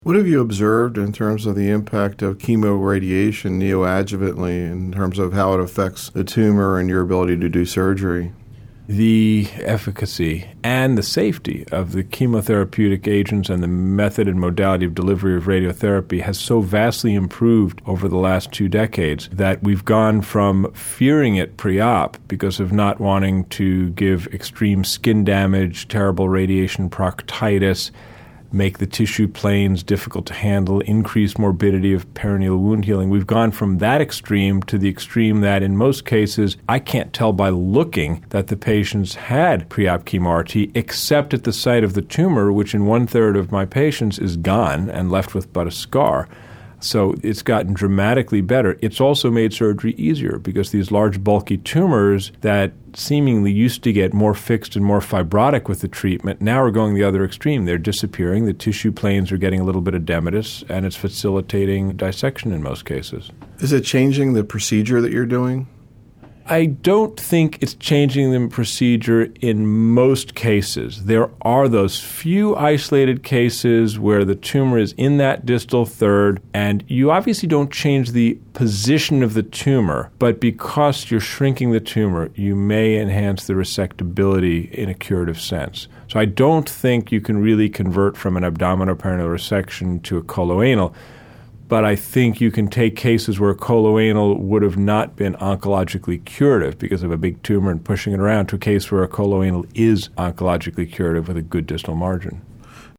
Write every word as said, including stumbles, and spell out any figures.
What have you observed in terms of the impact of chemoradiation neoadjuvantly in terms of how it affects the tumor and your ability to do surgery? The efficacy and the safety of the chemotherapeutic agents and the method and modality of delivery of radiotherapy has so vastly improved over the last two decades that we've gone from fearing it pre-op because of not wanting to give extreme skin damage, terrible radiation proctitis, make the tissue planes difficult to handle, increased morbidity of perineal wound healing. We've gone from that extreme to the extreme that in most cases I can't tell by looking that the patients had pre-op chemo-R T except at the site of the tumor, which in one-third of my patients is gone and left with but a scar. So it's gotten dramatically better. It's also made surgery easier because these large, bulky tumors that seemingly used to get more fixed and more fibrotic with the treatment now are going the other extreme. They're disappearing. The tissue planes are getting a little bit edematous, and it's facilitating dissection in most cases. Is it changing the procedure that you're doing? I don't think it's changing the procedure in most cases. There are those few isolated cases where the tumor is in that distal third, and you obviously don't change the position of the tumor, but because you're shrinking the tumor, you may enhance the resectability in a curative sense. So I don't think you can really convert from an abdominoperineal resection to a coloanal. But I think you can take cases where coloanal would have not been oncologically curative because of a big tumor and pushing it around to a case where a coloanal is oncologically curative with a good distal margin.